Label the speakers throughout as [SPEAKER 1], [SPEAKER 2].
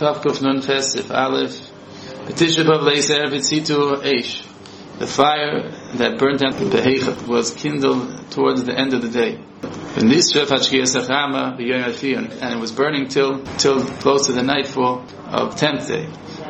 [SPEAKER 1] Tavkuf Nun Ches Sif Aleph. Tisha B'Av Leiser V'tzitu Eish. The fire that burnt down the Heicha was kindled towards the end of the day. And it was burning till close to the nightfall of 10th day.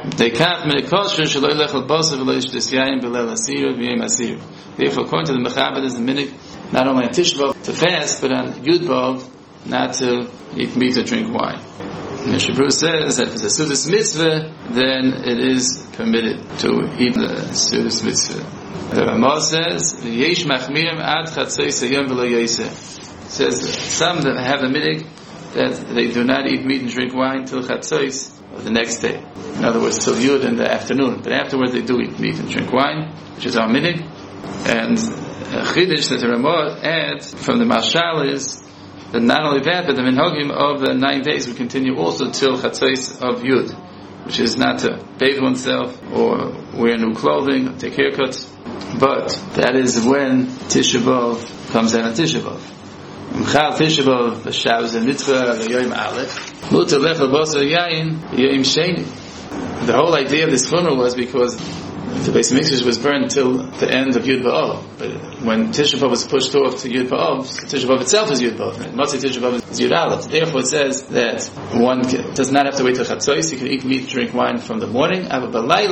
[SPEAKER 1] Therefore, according to the Mechaber, is the minig not only on Tisha B'Av to fast, but on Yud B'Av not to eat meat or drink wine. Mr. Bruce says that if it's a Sudas Mitzvah, then it is permitted to eat the Sudas Mitzvah. The Ramah says, Yesh Machmirim Ad Chatzos Hayom V'lo Yoseh. Says some that have a minig that they do not eat meat and drink wine till Chatzos of the next day. In other words, till Yud in the afternoon. But afterwards they do eat meat and drink wine, which is our minig. And Chidish that the Ramah adds from the Mashal is that not only that, but the minhagim of the 9 days will continue also till Chatzos of Yud, which is not to bathe oneself or wear new clothing or take haircuts, but that is when Tisha B'Av comes out on Tisha B'Av. M'chal Tisha B'Av b'Shavuz Mitzvah Yom Aleph Mutar Lechel Basar Yayin Yom Sheni. The whole idea of this funeral was because the Beis Hamikdash was burned till the end of Yud B'Av. But when Tisha B'Av was pushed off to Yud B'Av, Tisha B'Av itself is Yud B'Av. Matzah Tisha B'Av is Yud Aleph. Therefore it says that one does not have to wait till Chatzos. You can eat meat, drink wine from the morning. At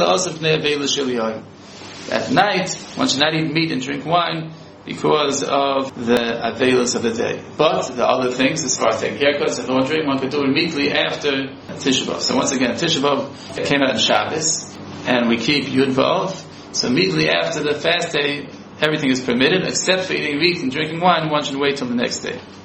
[SPEAKER 1] night, one should not eat meat and drink wine because of the availance of the day. But the other things, as far as taking haircuts and laundry, one could do immediately after Tisha B'Av. So once again, Tisha B'Av came out on Shabbos, and we keep Yud B'Av. So immediately after the fast day, everything is permitted, except for eating meat and drinking wine, one should wait till the next day.